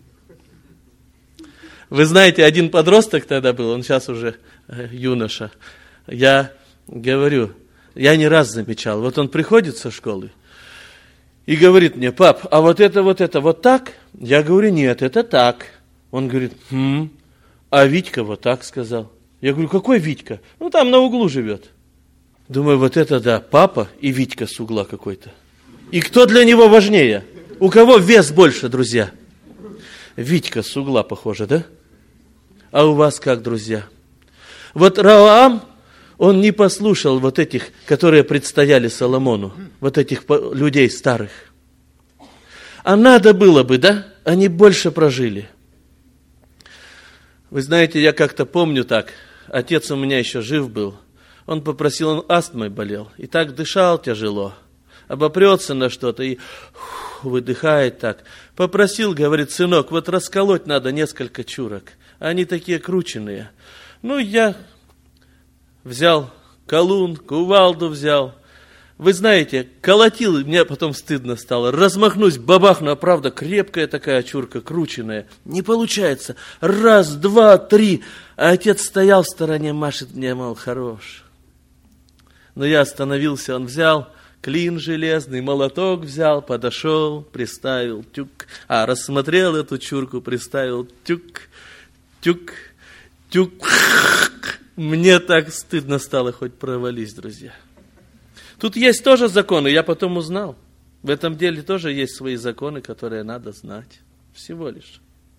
S1: Вы знаете, один подросток тогда был, он сейчас уже юноша. Я говорю, я не раз замечал, вот он приходит со школы и говорит мне: пап, а вот это вот так? Я говорю: нет, это так. Он говорит: а Витька вот так сказал. Я говорю: какой Витька? Ну, там на углу живет. Думаю, вот это да, папа и Витька с угла какой-то. И кто для него важнее? У кого вес больше, друзья? Витька с угла, похоже, да? А у вас как, друзья? Вот Раваам, он не послушал вот этих, которые предстояли Соломону, вот этих людей старых. А надо было бы, да? Они больше прожили. Вы знаете, я как-то помню так, отец у меня еще жив был, он попросил, он астмой болел, и так дышал тяжело, обопрется на что-то и выдыхает так. Попросил, говорит: сынок, вот расколоть надо несколько чурок, они такие крученные. Ну, я взял колун, кувалду взял. Вы знаете, колотил, мне потом стыдно стало. Размахнусь, бабахну, а правда крепкая такая чурка, крученная. Не получается. 1, 2, 3. А отец стоял в стороне, машет мне, мол, хорош. Но я остановился, он взял клин железный, молоток взял, подошел, приставил, тюк. Рассмотрел эту чурку, приставил, тюк, тюк, тюк. Мне так стыдно стало, хоть провались, друзья. Тут есть тоже законы, я потом узнал. В этом деле тоже есть свои законы, которые надо знать. Всего лишь.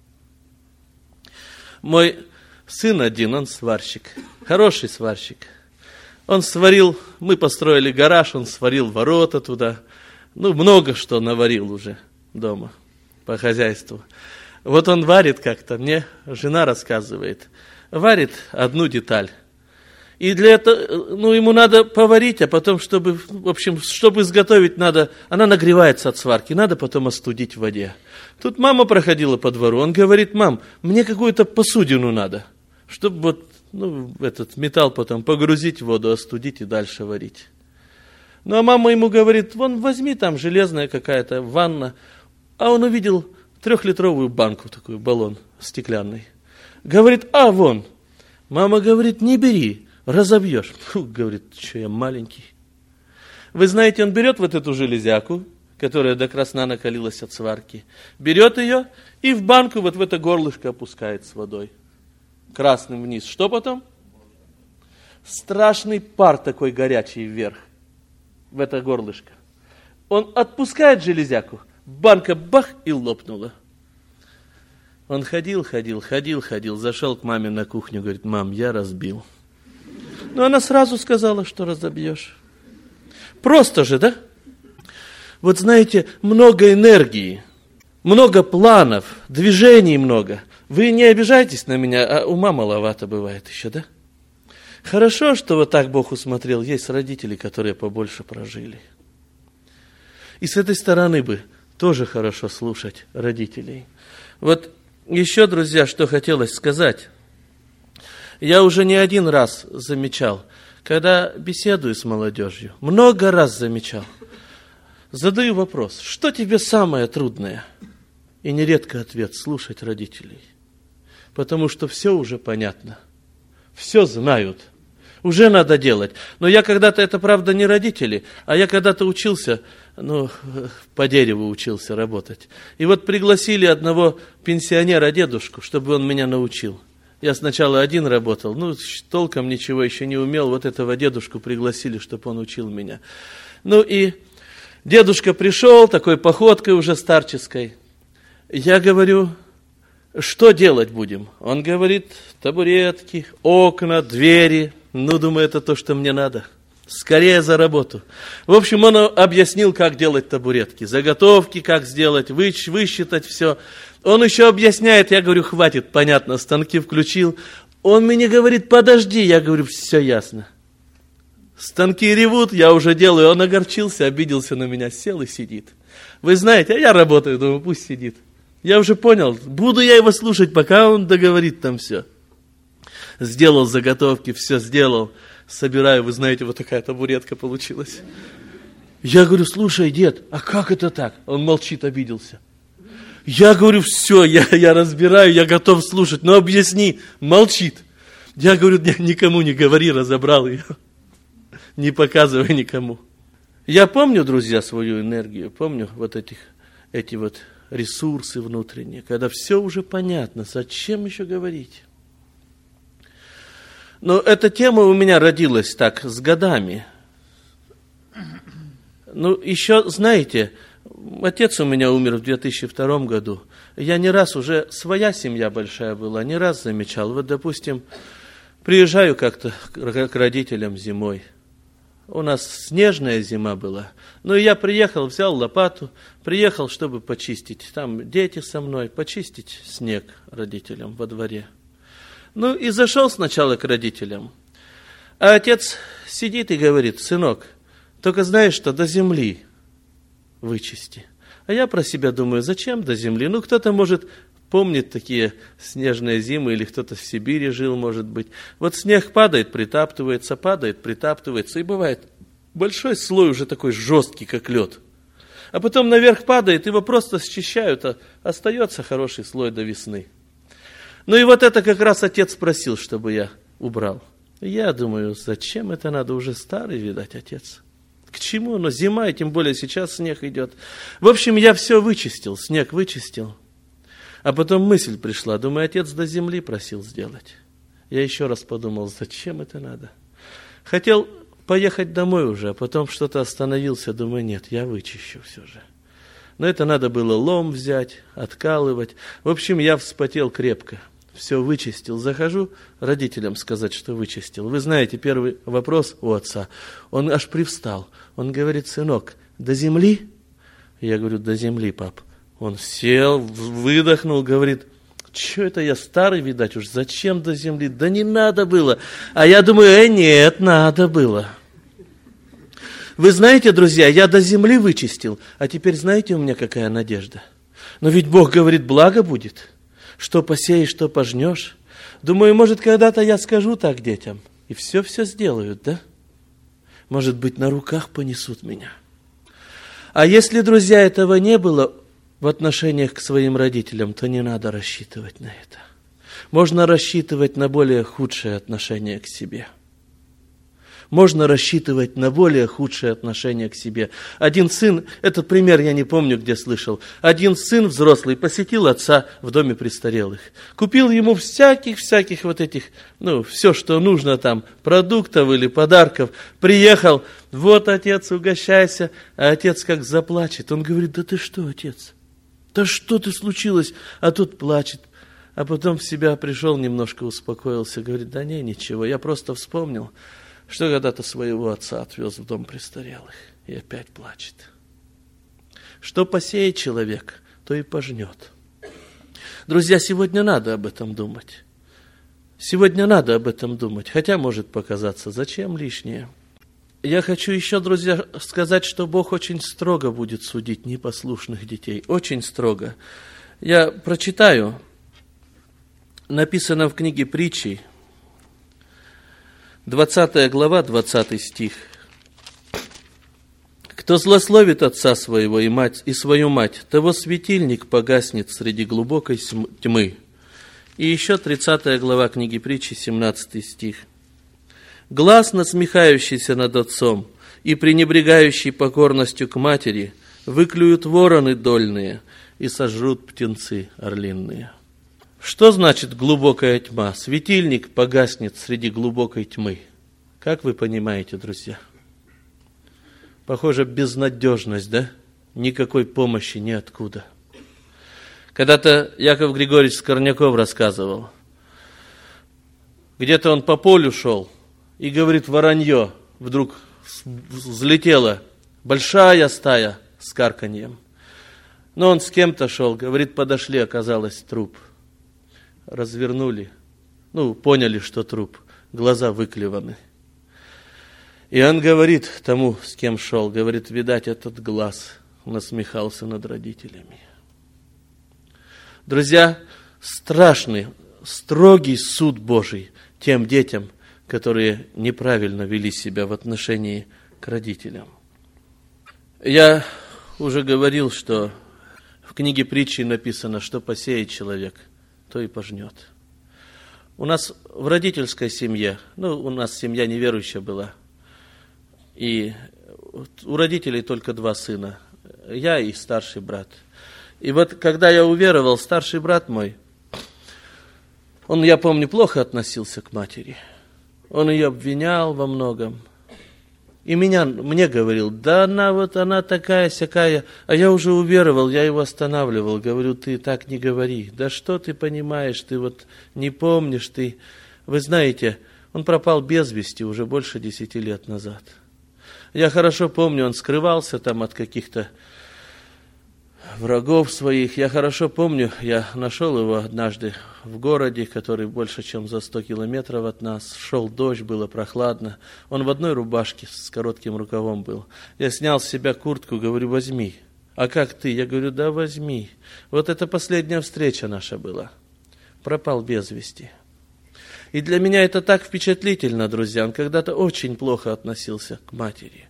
S1: Мой сын один, он сварщик. Хороший сварщик. Он сварил, мы построили гараж, он сварил ворота туда. Ну, много что наварил уже дома по хозяйству. Вот он варит как-то, мне жена рассказывает. Варит одну деталь. И для этого, ему надо поварить, а потом, чтобы изготовить, надо, она нагревается от сварки, надо потом остудить в воде. Тут мама проходила по двору, он говорит: мам, мне какую-то посудину надо, чтобы этот металл потом погрузить в воду, остудить и дальше варить. Ну, а мама ему говорит: вон, возьми там железная какая-то ванна. А он увидел 3-литровую банку, такой баллон стеклянный. Говорит: вон. Мама говорит: не бери. Разобьешь. Говорит: что я маленький. Вы знаете, он берет вот эту железяку, которая до красна накалилась от сварки, берет ее и в банку вот в это горлышко опускает с водой. Красным вниз. Что потом? Страшный пар такой горячий вверх, в это горлышко. Он отпускает железяку, банка бах и лопнула. Он ходил, зашел к маме на кухню, говорит: мам, я разбил. Но она сразу сказала, что разобьешь. Просто же, да? Вот знаете, много энергии, много планов, движений много. Вы не обижайтесь на меня, а ума маловато бывает еще, да? Хорошо, что вот так Бог усмотрел. Есть родители, которые побольше прожили. И с этой стороны бы тоже хорошо слушать родителей. Вот еще, друзья, что хотелось сказать. Я уже не один раз замечал, когда беседую с молодежью, много раз замечал, задаю вопрос, что тебе самое трудное? И нередко ответ – слушать родителей. Потому что все уже понятно, все знают, уже надо делать. Но я когда-то, это правда не родители, а я когда-то учился, по дереву учился работать. И вот пригласили одного пенсионера, дедушку, чтобы он меня научил. Я сначала один работал, толком ничего еще не умел. Вот этого дедушку пригласили, чтобы он учил меня. И дедушка пришел, такой походкой уже старческой. Я говорю, что делать будем? Он говорит, табуретки, окна, двери. Думаю, это то, что мне надо. Скорее за работу. В общем, он объяснил, как делать табуретки, заготовки, как сделать, высчитать все. Он еще объясняет, я говорю, хватит, понятно, станки включил. Он мне говорит, подожди, я говорю, все ясно. Станки ревут, я уже делаю, он огорчился, обиделся на меня, сел и сидит. Вы знаете, а я работаю, думаю, пусть сидит. Я уже понял, буду я его слушать, пока он договорит там все. Сделал заготовки, все сделал. Собираю, вы знаете, вот такая табуретка получилась. Я говорю, слушай, дед, а как это так? Он молчит, обиделся. Я говорю, все, я разбираю, я готов слушать, но объясни, молчит. Я говорю, никому не говори, разобрал ее. Не показывай никому. Я помню, друзья, свою энергию, помню вот эти вот ресурсы внутренние, когда все уже понятно, зачем еще говорить? Но эта тема у меня родилась так, с годами. Еще, знаете, отец у меня умер в 2002 году. Я не раз уже, своя семья большая была, не раз замечал. Вот, допустим, приезжаю как-то к родителям зимой. У нас снежная зима была. Я приехал, взял лопату, приехал, чтобы почистить. Там дети со мной, почистить снег родителям во дворе. И зашел сначала к родителям. А отец сидит и говорит, сынок, только знаешь, что до земли вычисти. А я про себя думаю, зачем до земли? Кто-то, может, помнит такие снежные зимы, или кто-то в Сибири жил, может быть. Вот снег падает, притаптывается, и бывает большой слой уже такой жесткий, как лед. А потом наверх падает, его просто счищают, а остается хороший слой до весны. И вот это как раз отец просил, чтобы я убрал. Я думаю, зачем это надо, уже старый, видать, отец. К чему? Зима, и тем более сейчас снег идет. В общем, я все вычистил, снег вычистил. А потом мысль пришла, думаю, отец до земли просил сделать. Я еще раз подумал, зачем это надо? Хотел поехать домой уже, а потом что-то остановился, думаю, нет, я вычищу все же. Но это надо было лом взять, откалывать. В общем, я вспотел крепко. Все вычистил. Захожу родителям сказать, что вычистил. Вы знаете, первый вопрос у отца. Он аж привстал. Он говорит, сынок, до земли? Я говорю, до земли, пап. Он сел, выдохнул, говорит, что это я старый, видать, уж зачем до земли? Да не надо было. А я думаю, нет, надо было. Вы знаете, друзья, я до земли вычистил. А теперь знаете, у меня какая надежда? Но ведь Бог говорит, благо будет. Что посеешь, что пожнешь. Думаю, может, когда-то я скажу так детям, и все сделают, да? Может быть, на руках понесут меня. А если, друзья, этого не было в отношениях к своим родителям, то не надо рассчитывать на это. Можно рассчитывать на более худшее отношение к себе. Можно рассчитывать на более худшее отношение к себе. Один сын, этот пример я не помню, где слышал. Один сын взрослый посетил отца в доме престарелых. Купил ему всяких вот этих, все, что нужно там, продуктов или подарков. Приехал, вот, отец, угощайся. А отец как заплачет. Он говорит, да ты что, отец? Да что ты случилось? А тут плачет. А потом в себя пришел, немножко успокоился. Говорит, да не, ничего, я просто вспомнил, что когда-то своего отца отвез в дом престарелых, и опять плачет. Что посеет человек, то и пожнет. Друзья, сегодня надо об этом думать. Сегодня надо об этом думать, хотя может показаться, зачем лишнее. Я хочу еще, друзья, сказать, что Бог очень строго будет судить непослушных детей, очень строго. Я прочитаю, написано в книге Притчи, 20 глава, 20 стих. «Кто злословит отца своего и свою мать, того светильник погаснет среди глубокой тьмы». И еще 30 глава книги Притчи, 17 стих. «Глас, насмехающийся над отцом и пренебрегающий покорностью к матери, выклюют вороны дольные и сожрут птенцы орлиные». Что значит глубокая тьма? Светильник погаснет среди глубокой тьмы. Как вы понимаете, друзья? Похоже, безнадежность, да? Никакой помощи ниоткуда. Когда-то Яков Григорьевич Скорняков рассказывал. Где-то он по полю шел, и говорит, воронье вдруг взлетела, большая стая с карканьем. Но он с кем-то шел, говорит, подошли, оказалось труп. Развернули, поняли, что труп, глаза выклеваны. И он говорит тому, с кем шел, говорит, видать, этот глаз насмехался над родителями. Друзья, страшный, строгий суд Божий тем детям, которые неправильно вели себя в отношении к родителям. Я уже говорил, что в книге Притчи написано, что посеет человек, то и пожнет. У нас в родительской семье, у нас семья неверующая была, и у родителей только 2 сына, я и старший брат. И вот когда я уверовал, старший брат мой, он, я помню, плохо относился к матери. Он ее обвинял во многом. И мне говорил, да она такая-сякая. А я уже уверовал, я его останавливал. Говорю, ты так не говори. Да что ты понимаешь, ты не помнишь, ты... Вы знаете, он пропал без вести уже больше 10 лет назад. Я хорошо помню, он скрывался там от каких-то врагов своих. Я хорошо помню, я нашел его однажды в городе, который больше, чем за 100 километров от нас. Шел дождь, было прохладно. Он в одной рубашке с коротким рукавом был. Я снял с себя куртку, говорю, возьми. А как ты? Я говорю, да возьми. Вот это последняя встреча наша была. Пропал без вести. И для меня это так впечатлительно, друзья. Он когда-то очень плохо относился к матери.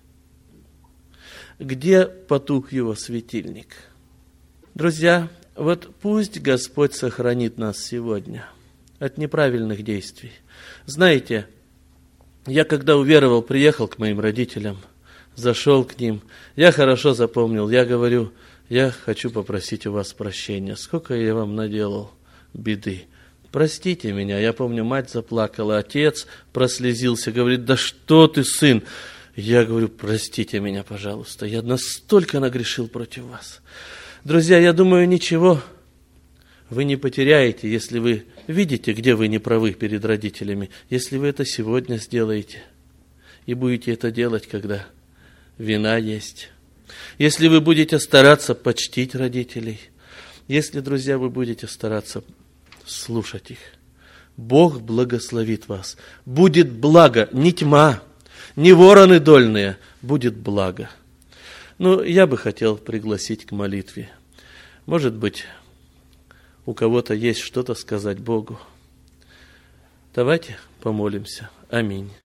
S1: Где потух его светильник? Друзья, пусть Господь сохранит нас сегодня от неправильных действий. Знаете, я когда уверовал, приехал к моим родителям, зашел к ним, я хорошо запомнил, я говорю, я хочу попросить у вас прощения, сколько я вам наделал беды. Простите меня, я помню, мать заплакала, отец прослезился, говорит, да что ты, сын? Я говорю, простите меня, пожалуйста, я настолько нагрешил против вас. Друзья, я думаю, ничего вы не потеряете, если вы видите, где вы не правы перед родителями, если вы это сегодня сделаете и будете это делать, когда вина есть. Если вы будете стараться почтить родителей, если, друзья, вы будете стараться слушать их, Бог благословит вас. Будет благо, не тьма, не вороны дольные, будет благо. Я бы хотел пригласить к молитве. Может быть, у кого-то есть что-то сказать Богу. Давайте помолимся. Аминь.